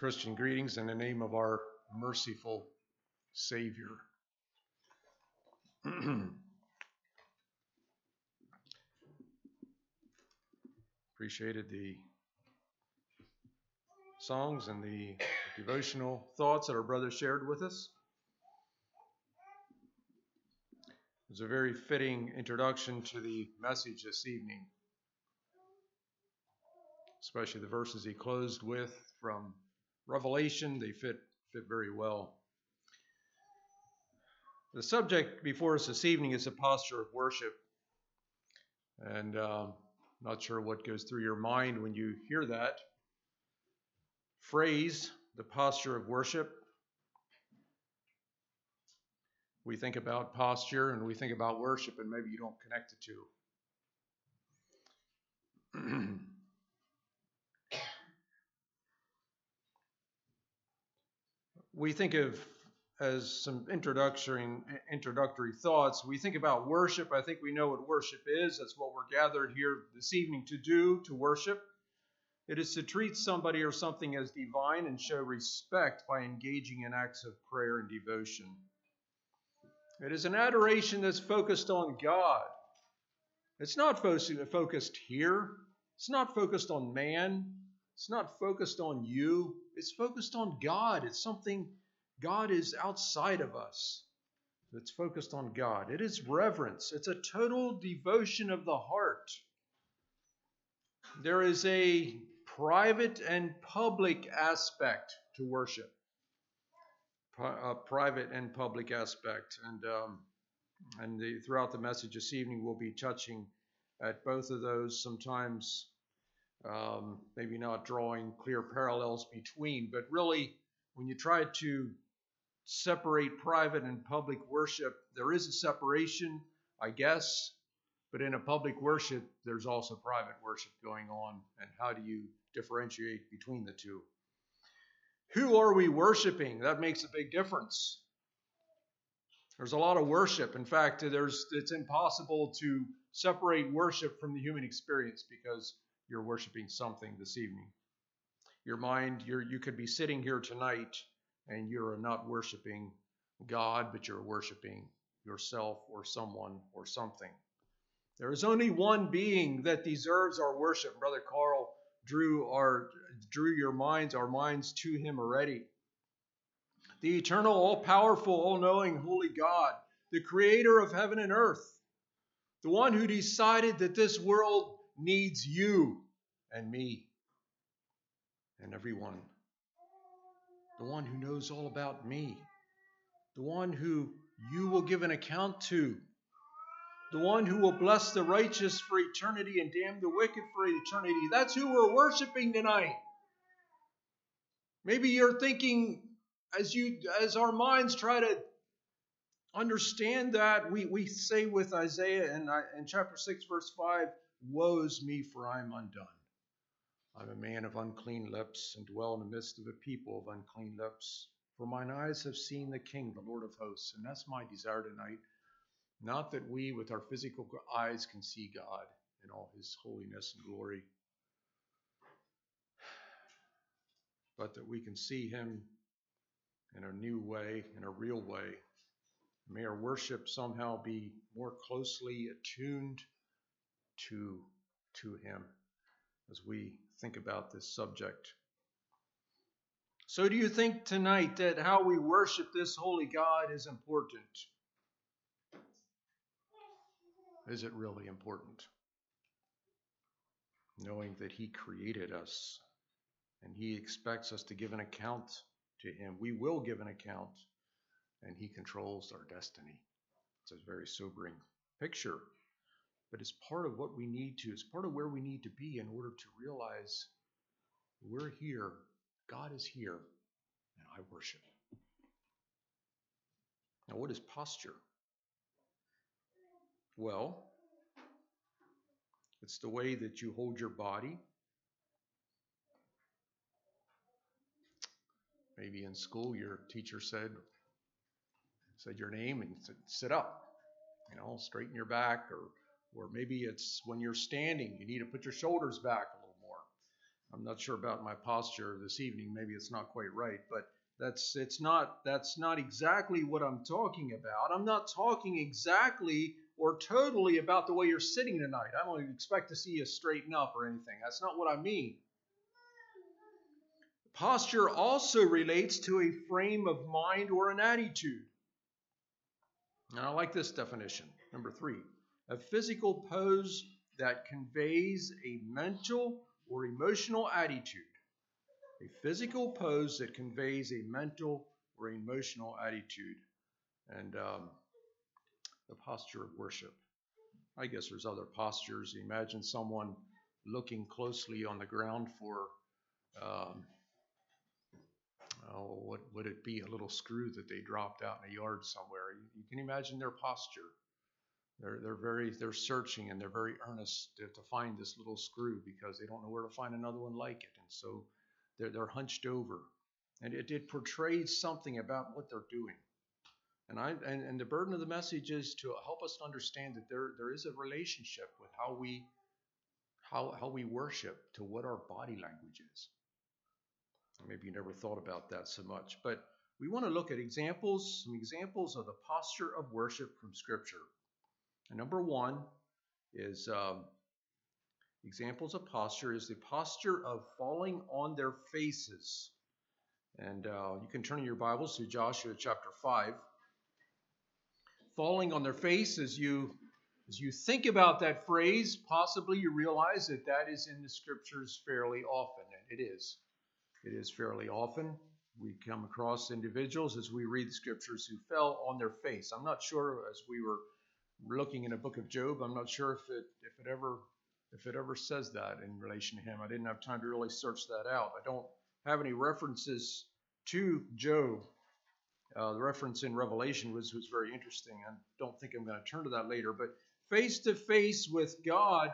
Christian greetings in the name of our merciful Savior. Appreciated the songs and the devotional thoughts that our brother shared with us. It was a very fitting introduction to the message this evening, especially the verses he closed with from Revelation. They fit very well. The subject before us this evening is a posture of worship. And not sure what goes through your mind when you hear that phrase, the posture of worship. We think about posture and we think about worship, and maybe you don't connect the two. We think of, as some introductory thoughts, we think about worship. I think we know what worship is. That's what we're gathered here this evening to do, to worship. It is to treat somebody or something as divine and show respect by engaging in acts of prayer and devotion. It is an adoration that's focused on God. It's not focused here. It's not focused on man. It's not focused on you. It's focused on God. It's something God is outside of us. It's focused on God. It is reverence. It's a total devotion of the heart. There is a private and public aspect to worship. A private and public aspect. And throughout the message this evening, we'll be touching at both of those, sometimes maybe not drawing clear parallels between, but really when you try to separate private and public worship, there is a separation, I guess, but in a public worship, there's also private worship going on. And how do you differentiate between the two? Who are we worshiping? That makes a big difference. There's a lot of worship. In fact, it's impossible to separate worship from the human experience because you're worshiping something this evening. Your mind, you could be sitting here tonight and you're not worshiping God, but you're worshiping yourself or someone or something. There is only one being that deserves our worship. Brother Carl drew our minds to him already. The eternal, all-powerful, all-knowing, holy God, the creator of heaven and earth, the one who decided that this world needs you and me and everyone, the one who knows all about me, the one who you will give an account to, the one who will bless the righteous for eternity and damn the wicked for eternity. That's who we're worshiping tonight. Maybe you're thinking, as our minds try to understand that, we say with Isaiah in chapter 6, verse 5, "Woe's me, for I am undone. I'm a man of unclean lips, and dwell in the midst of a people of unclean lips. For mine eyes have seen the King, the Lord of hosts." And that's my desire tonight. Not that we with our physical eyes can see God in all his holiness and glory, but that we can see him in a new way, in a real way. May our worship somehow be more closely attuned to him as we think about this subject. So do you think tonight that how we worship this holy God is important? Is it really important? Knowing that he created us and he expects us to give an account to him. We will give an account, and he controls our destiny. It's a very sobering picture, but it's part of what we need to, it's part of where we need to be in order to realize we're here, God is here, and I worship. Now, what is posture? Well, it's the way that you hold your body. Maybe in school your teacher said your name and said, "Sit up," straighten your back, or maybe it's when you're standing, you need to put your shoulders back a little more. I'm not sure about my posture this evening. Maybe it's not quite right, but that's not exactly what I'm talking about. I'm not talking exactly or totally about the way you're sitting tonight. I don't expect to see you straighten up or anything. That's not what I mean. Posture also relates to a frame of mind or an attitude. Now, I like this definition. Number 3, a physical pose that conveys a mental or emotional attitude. A physical pose that conveys a mental or emotional attitude. And the posture of worship. I guess there's other postures. Imagine someone looking closely on the ground for, what would it be? A little screw that they dropped out in a yard somewhere. You can imagine their posture. They're searching, and they're very earnest to find this little screw because they don't know where to find another one like it. And so they're hunched over, and it portrays something about what they're doing. And the burden of the message is to help us to understand that there is a relationship with how we worship to what our body language is. Maybe you never thought about that so much, but we want to look at some examples of the posture of worship from Scripture. And number 1 is examples of posture is the posture of falling on their faces. And you can turn in your Bibles to Joshua chapter 5. Falling on their face, as you think about that phrase, possibly you realize that is in the Scriptures fairly often. And it is fairly often. We come across individuals as we read the Scriptures who fell on their face. I'm not sure, as we were looking in the book of Job, I'm not sure if it ever says that in relation to him. I didn't have time to really search that out. I don't have any references to Job. The reference in Revelation was very interesting. I don't think I'm going to turn to that later. But face to face with God,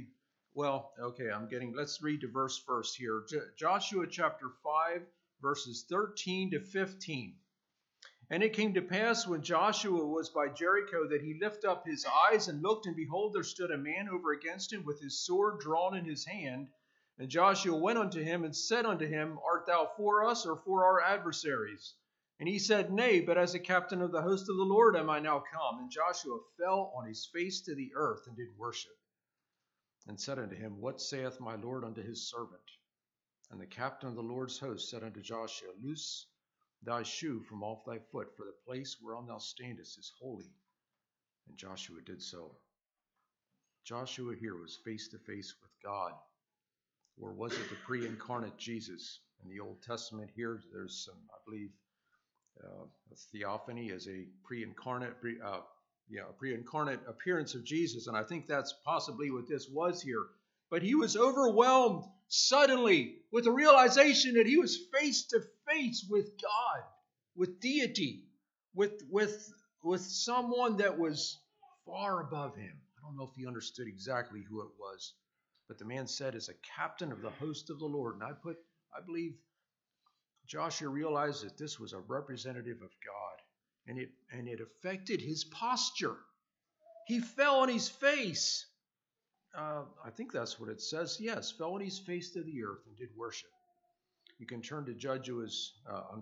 let's read the verse first here. Joshua chapter 5, verses 13 to 15. And it came to pass when Joshua was by Jericho that he lifted up his eyes and looked, and behold, there stood a man over against him with his sword drawn in his hand. And Joshua went unto him and said unto him, Art thou for us or for our adversaries? And he said, Nay, but as a captain of the host of the Lord am I now come. And Joshua fell on his face to the earth and did worship, and said unto him, What saith my Lord unto his servant? And the captain of the Lord's host said unto Joshua, Loose thy shoe from off thy foot, for the place whereon thou standest is holy. And Joshua did so. Joshua here was face to face with God. Or was it the pre-incarnate Jesus? In the Old Testament here, there's some, I believe, a theophany as a pre-incarnate appearance of Jesus. And I think that's possibly what this was here. But he was overwhelmed suddenly with the realization that he was face to face with God, with deity, with someone that was far above him. I don't know if he understood exactly who it was, but the man said, as a captain of the host of the Lord. And I believe Joshua realized that this was a representative of God, and it affected his posture. He fell on his face. I think that's what it says. Yes, fell on his face to the earth and did worship. You can turn to Judges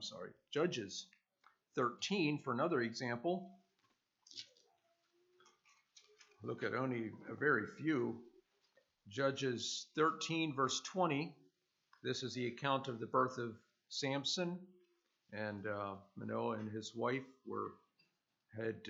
13 for another example. Look at only a very few. Judges 13, verse 20. This is the account of the birth of Samson, and Manoah and his wife had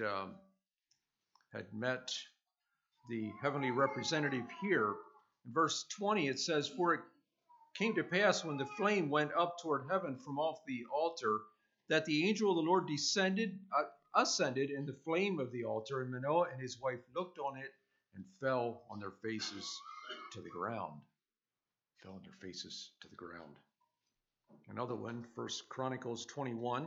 met the heavenly representative here. In verse 20 it says, For it came to pass when the flame went up toward heaven from off the altar, that the angel of the Lord ascended in the flame of the altar, and Manoah and his wife looked on it and fell on their faces to the ground. Another one, 1 Chronicles 21.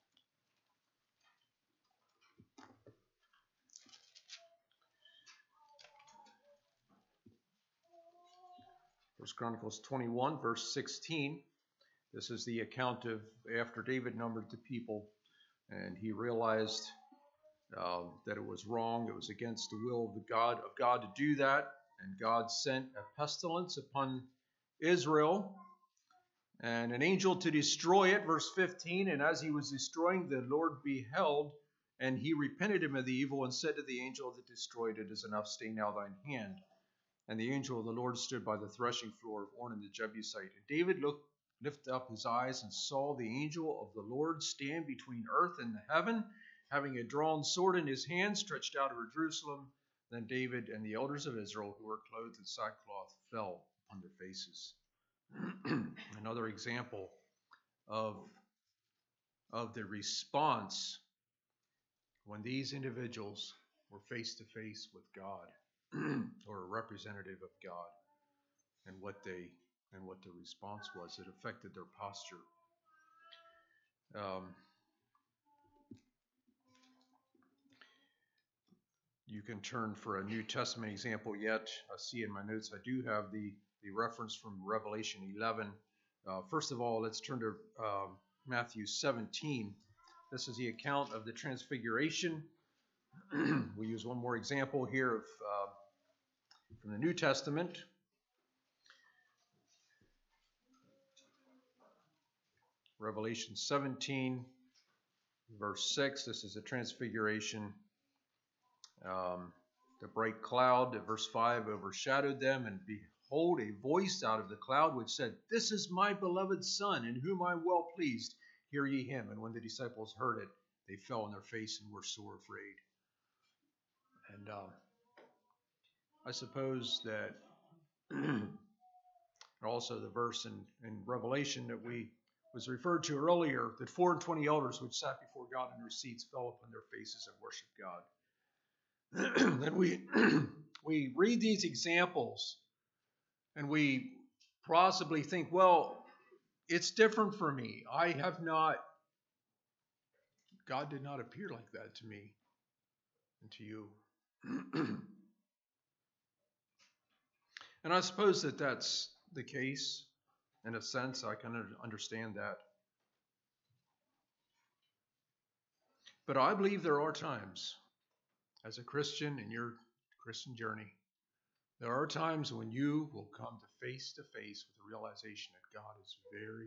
1 Chronicles 21, verse 16. This is the account of after David numbered the people, and he realized that it was wrong. It was against the will of God to do that, and God sent a pestilence upon Israel, and an angel to destroy it, verse 15. And as he was destroying, the Lord beheld, and he repented him of the evil, and said to the angel that destroyed, it is enough, stay now thine hand. And the angel of the Lord stood by the threshing floor of Ornan the Jebusite. And David lifted up his eyes and saw the angel of the Lord stand between earth and the heaven, having a drawn sword in his hand, stretched out over Jerusalem. Then David and the elders of Israel, who were clothed in sackcloth, fell on their faces. Another example of the response when these individuals were face to face with God, or a representative of God, and what the response was. It affected their posture. You can turn for a New Testament example yet. I see in my notes I do have the reference from Revelation 11. First of all, let's turn to Matthew 17. This is the account of the Transfiguration. We use one more example here of from the New Testament. Revelation 17, verse 6. This is the Transfiguration. The bright cloud, verse 5, overshadowed them, and behold, a voice out of the cloud which said, "This is my beloved Son, in whom I am well pleased. Hear ye him." And when the disciples heard it, they fell on their face and were sore afraid. And I suppose that also the verse in Revelation that was referred to earlier, that 4 and 20 elders which sat before God in their seats fell upon their faces and worshiped God. Then we read these examples and we possibly think, well, it's different for me. God did not appear like that to me and to you. And I suppose that that's the case. In a sense, I can understand that. But I believe there are times, as a Christian in your Christian journey, there are times when you will come to face with the realization that God is very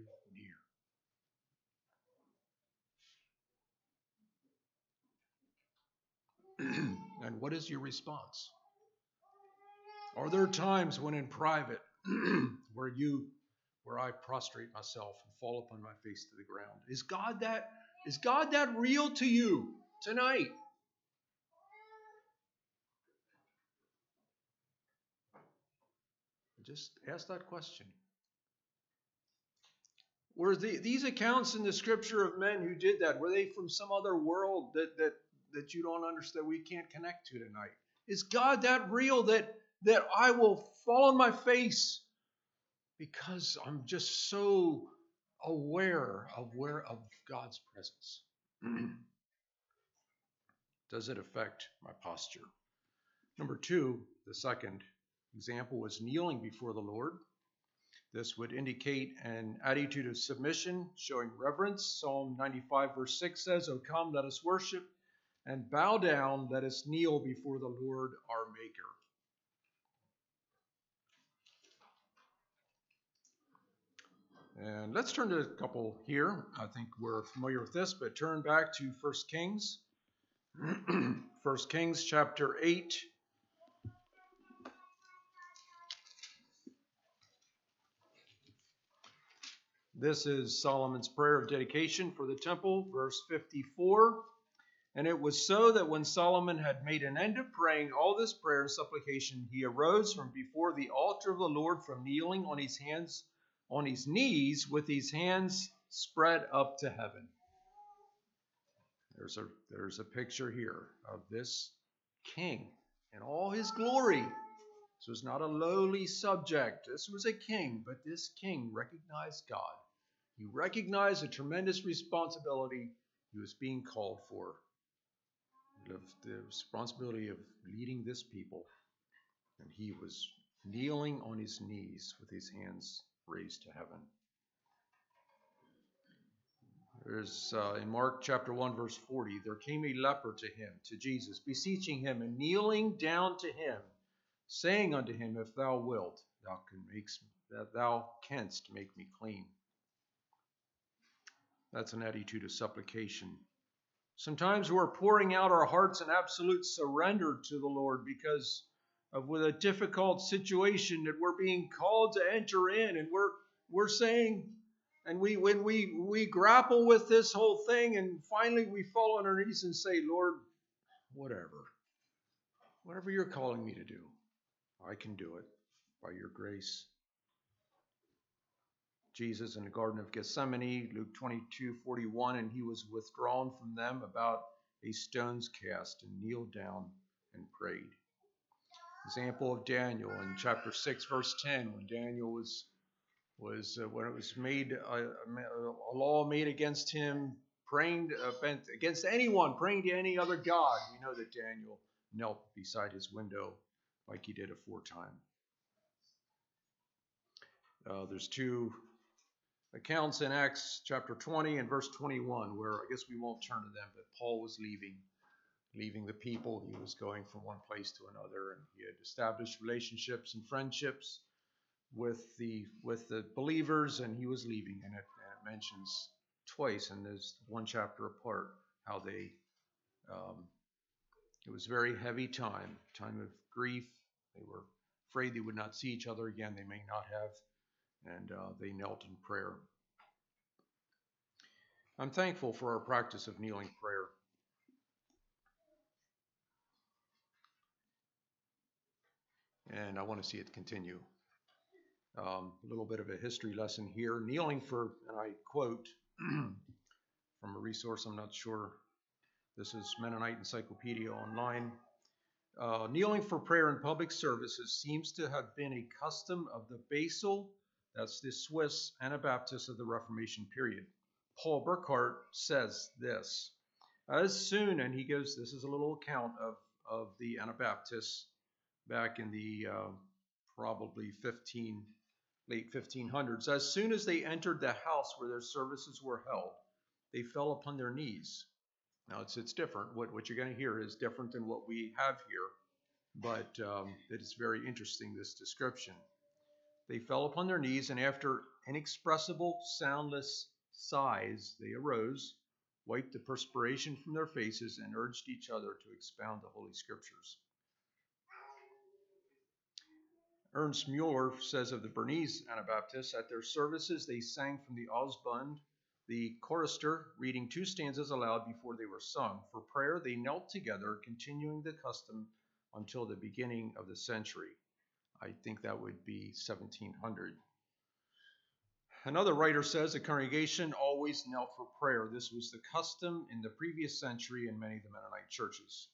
near. And what is your response? Are there times when in private where I prostrate myself and fall upon my face to the ground? Is God that real to you tonight? Just ask that question. Were these accounts in the Scripture of men who did that, were they from some other world that you don't understand, we can't connect to tonight? Is God that real that I will fall on my face because I'm just so aware of God's presence? Does it affect my posture? Number 2, the second example was kneeling before the Lord. This would indicate an attitude of submission, showing reverence. Psalm 95 verse 6 says, "O come, let us worship, and bow down, let us kneel before the Lord our Maker." And let's turn to a couple here. I think we're familiar with this, but turn back to 1 Kings. 1 Kings chapter 8. This is Solomon's prayer of dedication for the temple, verse 54. "And it was so that when Solomon had made an end of praying all this prayer and supplication, he arose from before the altar of the Lord from kneeling on his knees with his hands spread up to heaven." There's a picture here of this king in all his glory. This was not a lowly subject. This was a king, but this king recognized God. He recognized a tremendous responsibility he was being called for. The responsibility of leading this people. And he was kneeling on his knees with his hands raised to heaven. There's in Mark chapter 1 verse 40, "There came a leper to him, to Jesus, beseeching him and kneeling down to him, saying unto him, If thou wilt, thou can that thou canst make me clean. That's an attitude of supplication. Sometimes we're pouring out our hearts in absolute surrender to the Lord because of with a difficult situation that we're being called to enter in, and we're saying, and when we grapple with this whole thing, and finally we fall on our knees and say, Lord, whatever you're calling me to do, I can do it by your grace. Jesus in the Garden of Gethsemane, Luke 22:41, and he was withdrawn from them about a stone's cast and kneeled down and prayed. Example of Daniel in chapter 6, verse 10, when Daniel was when it was made a law made against him, praying against anyone, praying to any other god. We know that Daniel knelt beside his window like he did aforetime. There's two accounts in Acts chapter 20 and verse 21, where I guess we won't turn to them, but Paul was leaving the people. He was going from one place to another, and he had established relationships and friendships with the believers, and he was leaving. And it mentions twice, and there's one chapter apart, how they it was a very heavy time of grief. They were afraid they would not see each other again. They may not have, and they knelt in prayer. I'm thankful for our practice of kneeling prayer. And I want to see it continue. A little bit of a history lesson here. Kneeling for, and I quote from a resource, I'm not sure. This is Mennonite Encyclopedia Online. Kneeling for prayer in public services seems to have been a custom of the Basel, that's the Swiss Anabaptists of the Reformation period. Paul Burkhardt says this: as soon, and he gives, this is a little account of the Anabaptists back in the probably late 1500s. As soon as they entered the house where their services were held, they fell upon their knees. Now it's different. What you're going to hear is different than what we have here, but it is very interesting, this description. They fell upon their knees, and after inexpressible, soundless sighs, they arose, wiped the perspiration from their faces, and urged each other to expound the Holy Scriptures. Ernst Mueller says of the Bernese Anabaptists, at their services they sang from the Ausbund, the chorister reading 2 stanzas aloud before they were sung. For prayer they knelt together, continuing the custom until the beginning of the century. I think that would be 1700. Another writer says the congregation always knelt for prayer. This was the custom in the previous century in many of the Mennonite churches.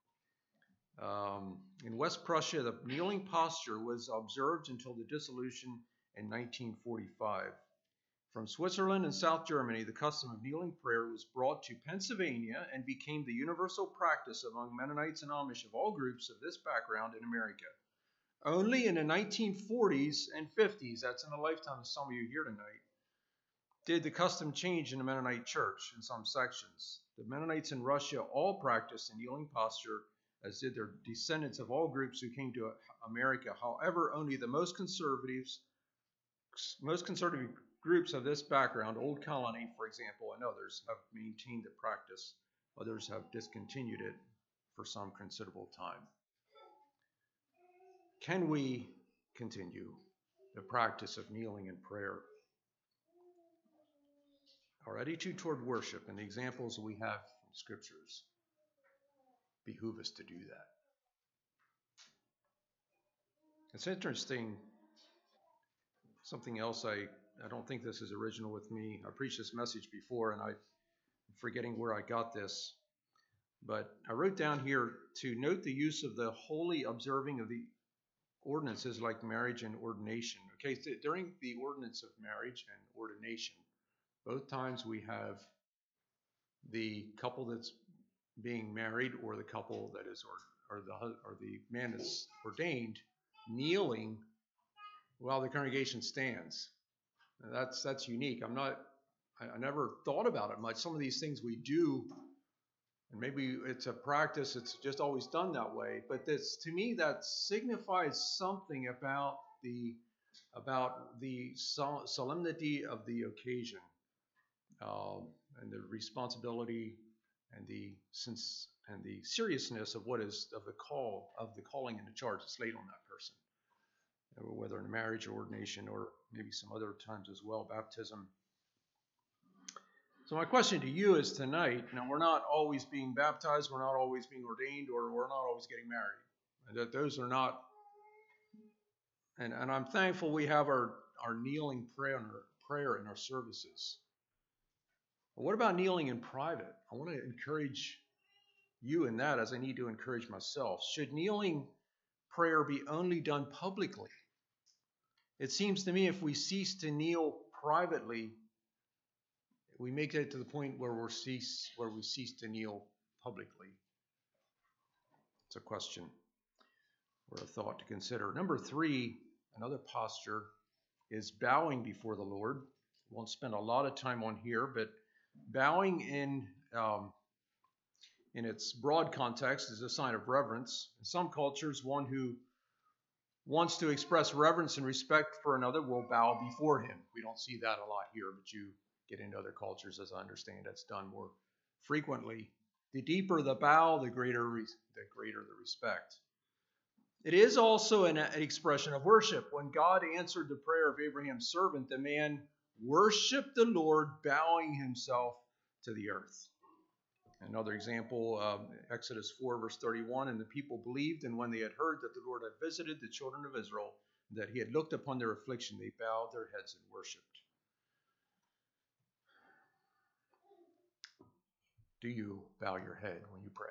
In West Prussia, the kneeling posture was observed until the dissolution in 1945. From Switzerland and South Germany, the custom of kneeling prayer was brought to Pennsylvania and became the universal practice among Mennonites and Amish of all groups of this background in America. Only in the 1940s and 50s, that's in the lifetime of some of you here tonight, did the custom change in the Mennonite church in some sections. The Mennonites in Russia all practiced a kneeling posture, as did their descendants of all groups who came to America. However, only the most conservative groups of this background, Old Colony, for example, and others, have maintained the practice. Others have discontinued it for some considerable time. Can we continue the practice of kneeling in prayer? Our attitude toward worship and the examples we have from scriptures behoove us to do that. It's interesting. Something else, I don't think this is original with me. I preached this message before, and I'm forgetting where I got this. But I wrote down here to note the use of the holy observing of the ordinances like marriage and ordination. Okay, so during the ordinance of marriage and ordination, both times we have the couple that's being married, or the couple that is, or the man that's ordained, kneeling while the congregation stands. Now that's unique. I never thought about it much. Some of these things we do, and maybe it's a practice, it's just always done that way. But this, to me, that signifies something about the about the solemnity of the occasion, and the responsibility and the seriousness of the calling and the charge that's laid on that person, whether in marriage or ordination or maybe some other times as well, baptism. So my question to you is tonight, we're not always being baptized, we're not always being ordained, or we're not always getting married. And that those are not, and I'm thankful we have our kneeling prayer in our services. But what about kneeling in private? I want to encourage you in that as I need to encourage myself. Should kneeling prayer be only done publicly? It seems to me if we cease to kneel privately, we make it to the point where we cease to kneel publicly. It's a question or a thought to consider. Number 3, another posture is bowing before the Lord. We won't spend a lot of time on here, but bowing in its broad context is a sign of reverence. In some cultures, one who wants to express reverence and respect for another will bow before him. We don't see that a lot here, but you get into other cultures, as I understand, that's done more frequently. The deeper the bow, the greater the respect. It is also an expression of worship. When God answered the prayer of Abraham's servant, the man worshiped the Lord, bowing himself to the earth. Another example, Exodus 4, verse 31, and the people believed, and when they had heard that the Lord had visited the children of Israel, that he had looked upon their affliction, they bowed their heads and worshipped. Do you bow your head when you pray?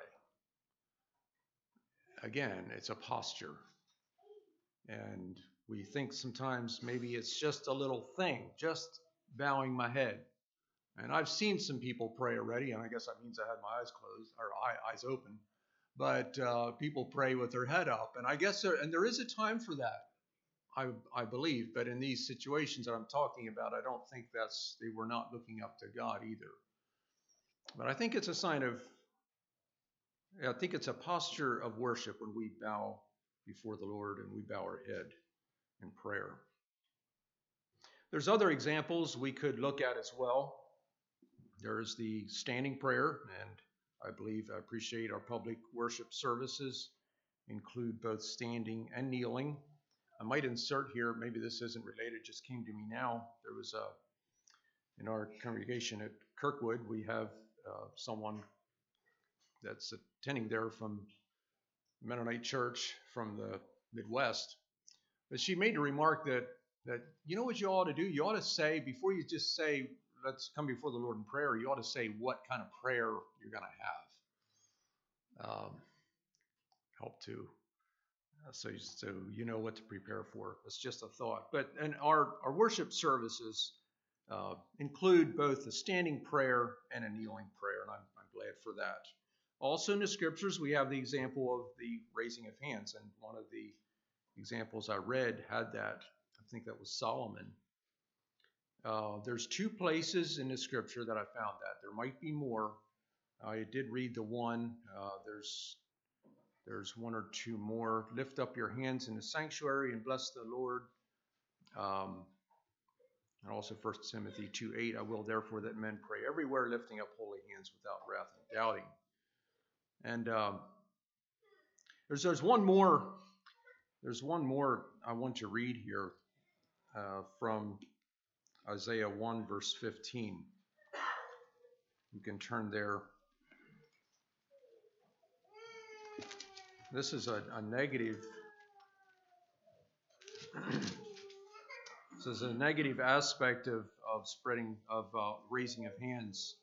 Again, it's a posture. And we think sometimes maybe it's just a little thing, just bowing my head. And I've seen some people pray already, and I guess that means I had my eyes closed or eyes open. But people pray with their head up, and I guess there is a time for that, I believe. But in these situations that I'm talking about, I don't think they were not looking up to God either. But I think it's a sign of, I think it's a posture of worship when we bow before the Lord and we bow our head in prayer. There's other examples we could look at as well. There's the standing prayer, and I appreciate our public worship services include both standing and kneeling. I might insert here, maybe this isn't related, just came to me now. There was in our congregation at Kirkwood, we have someone that's attending there from Mennonite Church from the Midwest. But she made a remark that you know what you ought to do? You ought to say, before you just say, let's come before the Lord in prayer, you ought to say what kind of prayer you're going to have. Help to, so you know what to prepare for. It's just a thought. And our worship services include both a standing prayer and a kneeling prayer, and I'm glad for that. Also in the scriptures, we have the example of the raising of hands, and one of the examples I read had that. I think that was Solomon. There's 2 places in the scripture that I found that. There might be more. I did read the one. There's 1 or 2 more. Lift up your hands in the sanctuary and bless the Lord. And also 1 Timothy 2:8. I will therefore that men pray everywhere, lifting up holy hands without wrath and doubting. And there's one more. There's one more I want to read here from Isaiah 1, verse 15. You can turn there. This is a negative. This is a negative aspect of spreading, of raising of hands.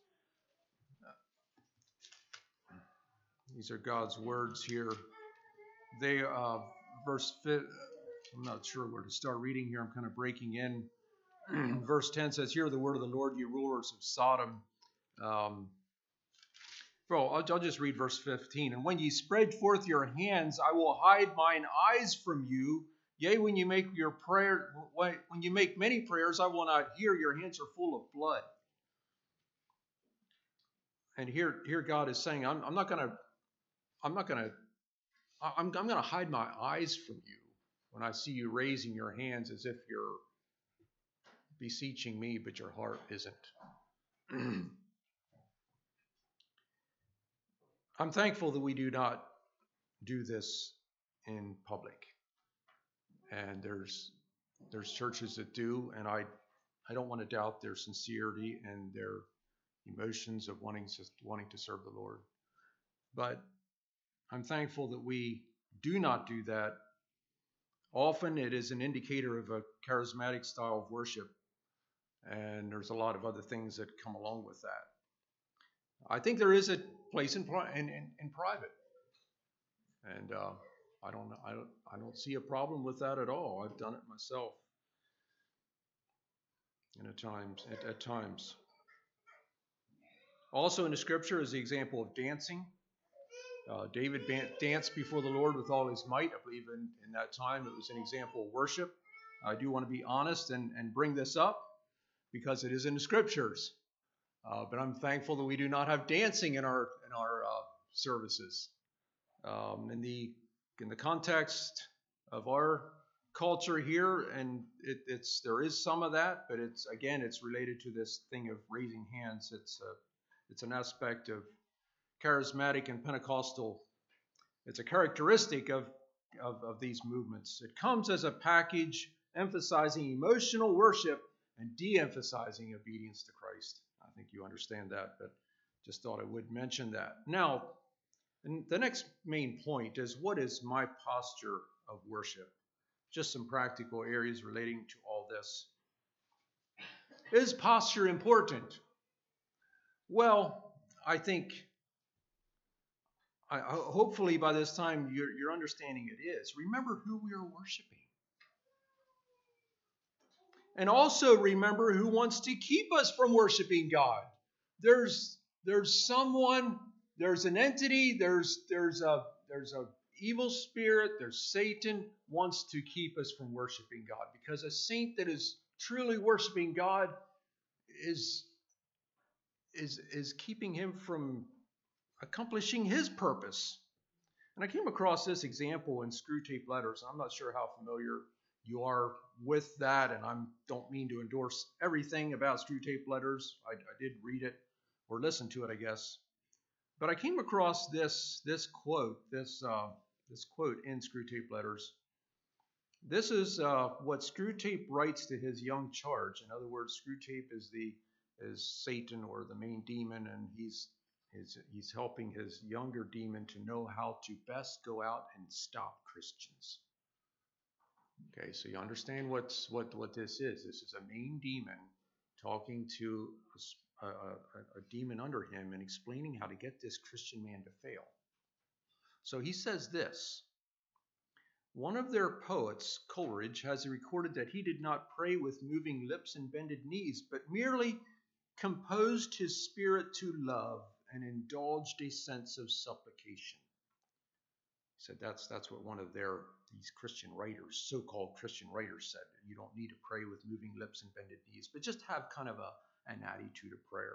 These are God's words here. They, verse 5, I'm not sure where to start reading here. I'm kind of breaking in. Verse 10 says, hear the word of the Lord, you rulers of Sodom. I'll just read verse 15. And when ye spread forth your hands, I will hide mine eyes from you. Yea, when you make many prayers, I will not hear. Your hands are full of blood. And here God is saying, I'm going to hide my eyes from you. when I see you raising your hands as if you're beseeching me, but your heart isn't. I'm thankful that we do not do this in public. And there's churches that do, and I don't want to doubt their sincerity and their emotions of wanting to serve the Lord. But I'm thankful that we do not do that. Often it is an indicator of a charismatic style of worship, and there's a lot of other things that come along with that. I think there is a place in private, and I don't see a problem with that at all. I've done it myself, and at times. Also in the Scripture is the example of dancing. David danced before the Lord with all his might. I believe in that time it was an example of worship. I do want to be honest and bring this up because it is in the Scriptures. But I'm thankful that we do not have dancing in our services. In the context of our culture here, and there is some of that, but it's related to this thing of raising hands. It's an aspect of charismatic and Pentecostal. It's a characteristic of these movements. It comes as a package emphasizing emotional worship and de-emphasizing obedience to Christ. I think you understand that, but just thought I would mention that. Now, and the next main point is, what is my posture of worship? Just some practical areas relating to all this. Is posture important? Well, I think hopefully by this time you're understanding it is. Remember who we are worshiping. And also remember who wants to keep us from worshiping God. There's someone, there's an entity, there's a evil spirit, there's Satan wants to keep us from worshiping God, because a saint that is truly worshiping God is keeping him from accomplishing his purpose. And I came across this example in Screwtape Letters. I'm not sure how familiar you are with that, and I don't mean to endorse everything about Screwtape Letters. I did read it, or listen to it, I guess. But I came across this quote in Screwtape Letters. This is what Screwtape writes to his young charge. In other words, Screwtape is Satan, or the main demon, and he's helping his younger demon to know how to best go out and stop Christians. Okay, so you understand what this is. This is a main demon talking to a demon under him and explaining how to get this Christian man to fail. So he says this. One of their poets, Coleridge, has recorded that he did not pray with moving lips and bended knees, but merely composed his spirit to love and indulged a sense of supplication. He said that's what one of these Christian writers, so-called Christian writers, said. You don't need to pray with moving lips and bended knees, but just have kind of an attitude of prayer.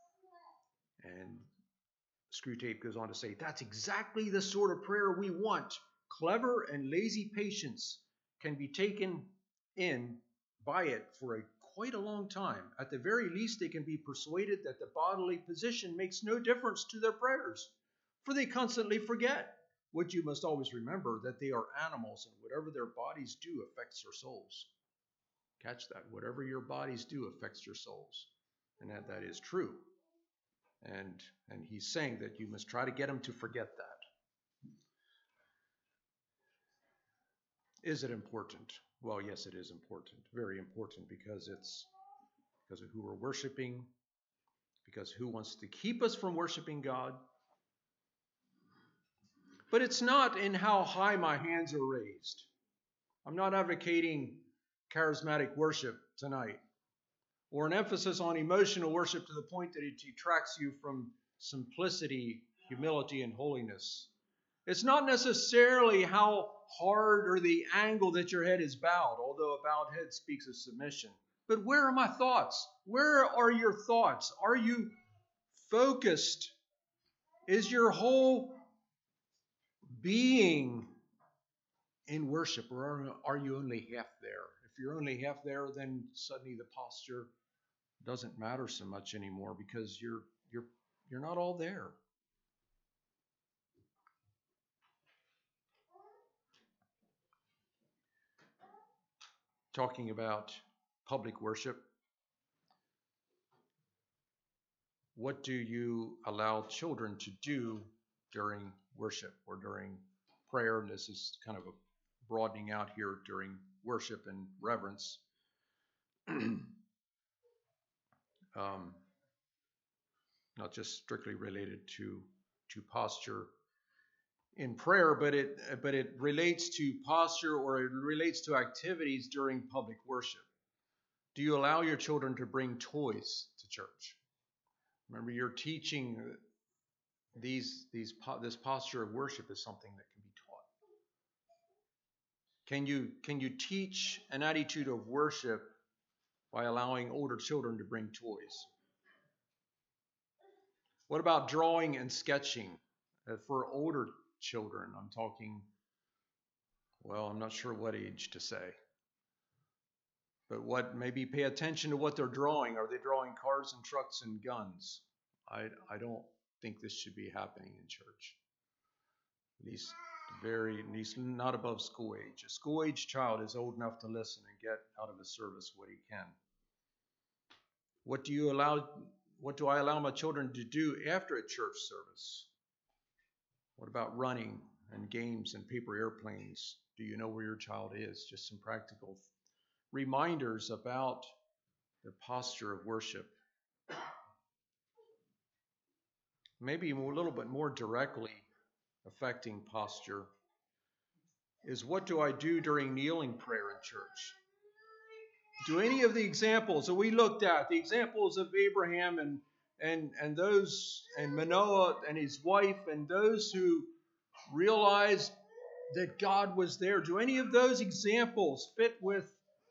And Screwtape goes on to say, that's exactly the sort of prayer we want. Clever and lazy patients can be taken in by it for quite a long time. At the very least, they can be persuaded that the bodily position makes no difference to their prayers, for they constantly forget. What you must always remember, that they are animals, and whatever their bodies do affects their souls. Catch that. Whatever your bodies do affects your souls. And that is true. And he's saying that you must try to get them to forget that. Is it important? Well, yes, it is important. Very important, because of who we're worshiping, because who wants to keep us from worshiping God. But it's not in how high my hands are raised. I'm not advocating charismatic worship tonight, or an emphasis on emotional worship to the point that it detracts you from simplicity, humility, and holiness. It's not necessarily how hard or the angle that your head is bowed, although a bowed head speaks of submission. But where are my thoughts? Where are your thoughts? Are you focused? Is your whole being in worship, or are you only half there? If you're only half there, then suddenly the posture doesn't matter so much anymore because you're not all there. Talking about public worship, what do you allow children to do during worship or during prayer? And this is kind of a broadening out here during worship and reverence. Not just strictly related to posture in prayer, but it relates to posture, or it relates to activities during public worship. Do you allow your children to bring toys to church? Remember, you're teaching this posture of worship is something that can be taught. Can you teach an attitude of worship by allowing older children to bring toys? What about drawing and sketching? For older children, I'm talking, well, I'm not sure what age to say. But maybe pay attention to what they're drawing. Are they drawing cars and trucks and guns? I don't think this should be happening in church. At least not above school age. A school age child is old enough to listen and get out of the service what he can. What do I allow my children to do after a church service? What about running and games and paper airplanes? Do you know where your child is? Just some practical reminders about the posture of worship. Maybe a little bit more directly affecting posture is, what do I do during kneeling prayer in church? Do any of the examples that we looked at, the examples of Abraham and those, and Manoah and his wife, and those who realized that God was there, do any of those examples fit with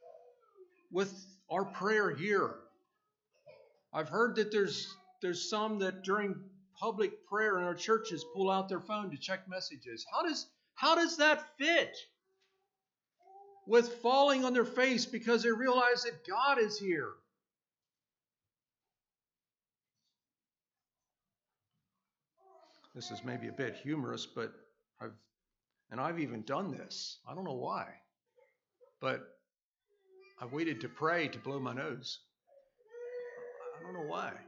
our prayer here? I've heard that there's some that during public prayer in our churches pull out their phone to check messages. How does that fit with falling on their face because they realize that God is here? This is maybe a bit humorous, but I've even done this. I don't know why, but I've waited to pray to blow my nose. I don't know why.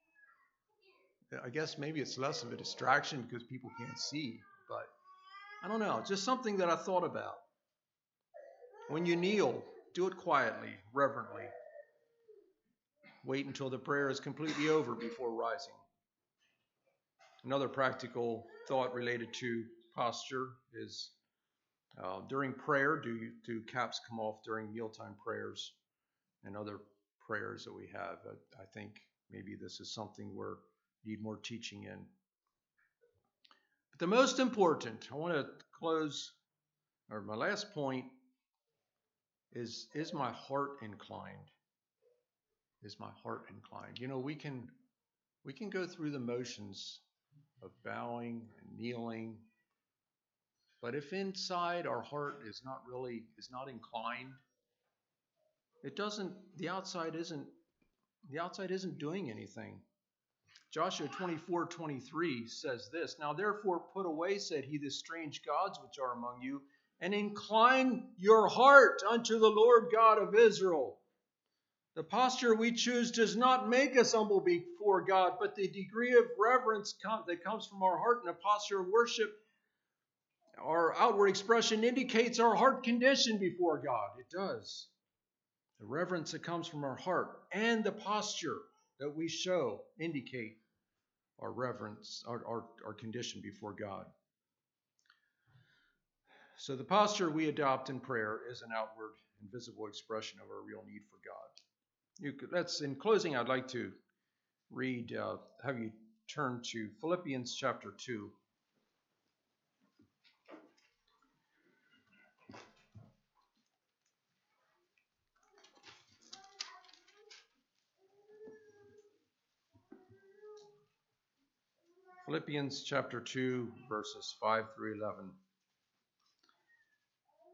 I guess maybe it's less of a distraction because people can't see, but I don't know. Just something that I thought about. When you kneel, do it quietly, reverently. Wait until the prayer is completely over before rising. Another practical thought related to posture is, during prayer, do caps come off during mealtime prayers and other prayers that we have? I think maybe this is something we need more teaching in. But the most important, I want to close, or my last point is my heart inclined? Is my heart inclined? You know, we can go through the motions of bowing and kneeling, but if inside our heart is not inclined, the outside isn't doing anything. Joshua 24:23 says this, "Now therefore put away, said he, the strange gods which are among you, and incline your heart unto the Lord God of Israel." The posture we choose does not make us humble before God, but the degree of reverence that comes from our heart in a posture of worship, our outward expression indicates our heart condition before God. It does. The reverence that comes from our heart and the posture that we show indicate our reverence, our condition before God. So the posture we adopt in prayer is an outward and visible expression of our real need for God. In closing, I'd like to read, have you turn to Philippians chapter 2. Philippians chapter 2, verses 5 through 11.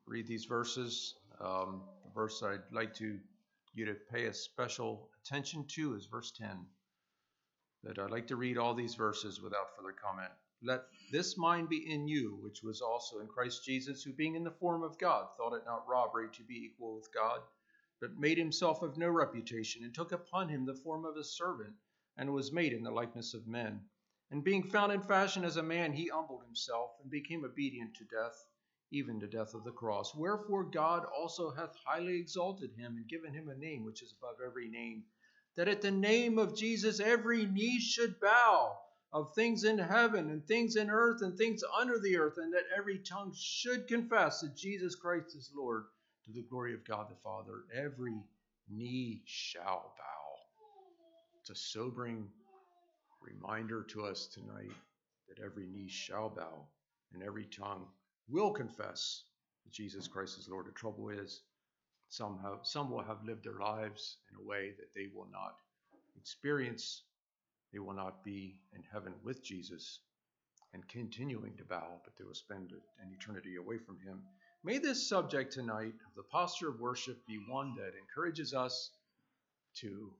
read these verses. The verse I'd like you to pay a special attention to is verse 10. That I'd like to read all these verses without further comment. Let this mind be in you, which was also in Christ Jesus, who being in the form of God, thought it not robbery to be equal with God, but made himself of no reputation, and took upon him the form of a servant, and was made in the likeness of men. And being found in fashion as a man, he humbled himself, and became obedient to death, even to death of the cross. Wherefore God also hath highly exalted him, and given him a name which is above every name, that at the name of Jesus every knee should bow, of things in heaven and things in earth and things under the earth, and that every tongue should confess that Jesus Christ is Lord, to the glory of God the Father. Every knee shall bow. It's a sobering reminder to us tonight that every knee shall bow and every tongue will confess that Jesus Christ is Lord. The trouble is, some will have lived their lives in a way that they will not experience. They will not be in heaven with Jesus and continuing to bow, but they will spend an eternity away from him. May this subject tonight of the posture of worship be one that encourages us to,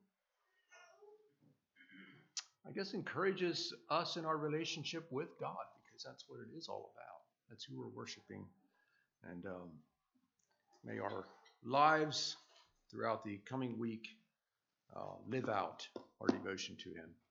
encourages us in our relationship with God, because that's what it is all about. That's who we're worshiping. And may our lives throughout the coming week live out our devotion to him.